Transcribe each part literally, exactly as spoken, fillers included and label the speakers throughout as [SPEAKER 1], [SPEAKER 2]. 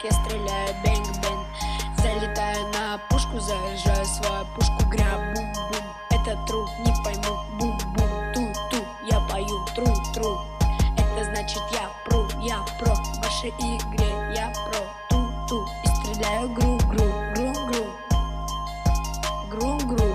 [SPEAKER 1] я стреляю бэнг-бэнг. Залетаю на пушку, заряжаю свою пушку, граб бум-бум. Это труд, не пойму, бум-бум, ту-ту. Я пою тру-тру. Это значит я пру, я про. В вашей игре я про, ту-ту. И стреляю гру-гру, гру-гру, гру-гру.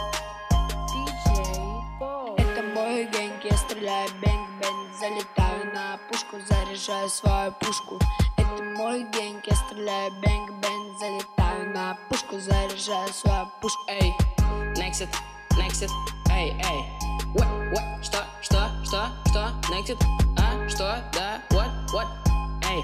[SPEAKER 1] Это мой гэнг, я стреляю бэнг-бэнг. Залетаю на пушку, заряжаю свою пушку. Это мой гэнг, я стреляю бэнг-бэнг. Залетаю на пушку, заряжаю свою пушку.
[SPEAKER 2] Эй, Nexit, Nexit, эй, эй. What, what, что, что, что, что, Nexit, а, что, да, what, what, эй.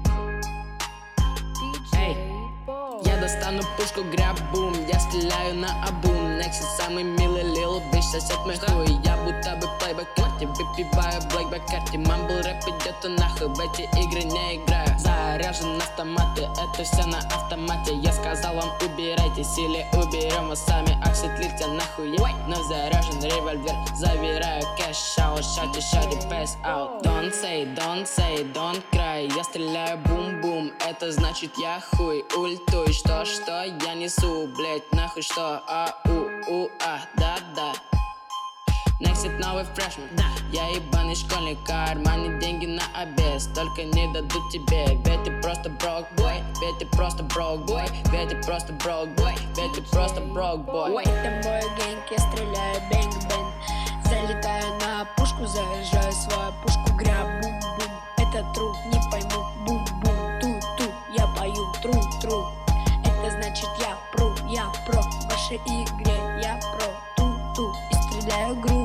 [SPEAKER 2] Эй, я достану пушку, граб-бум. Я стреляю на обум. Nexit самый милый лил бич, сосет мой хуй. Я будто бы плейбэк карте, выпиваю блэкбэк карте. Мамбл рэп идет и нахуй, в эти игры не играю. Заряжен автоматы, это все на автомате. Я сказал вам убирайтесь или уберем вас сами. Окситлите нахуй, я вновь заряжен револьвер. Завираю кэш аут, шати, шати, пэс аут. Don't say, don't say, don't cry. Я стреляю бум-бум, это значит я хуй. Ультуй, что, что я несу, блять, нахуй что, а, у, у, а, да-да. Nexit новый фрешмен, да. Я ебаный школьник, кармане деньги на обед. Только не дадут тебе, ведь ты просто брок бой. Ведь ты просто брок бой, ведь ты просто брок бой, ведь ты просто брок бой.
[SPEAKER 1] Это мой гэнг, я стреляю бэнг-бэнг. Залетаю на пушку, заряжаю свою пушку, граб бум-бум. Это труд, не пойму, бум-бум, ту-ту. Я пою тру-тру. Это значит я пру, я про. В вашей игре я про, ту-ту. И стреляю гру.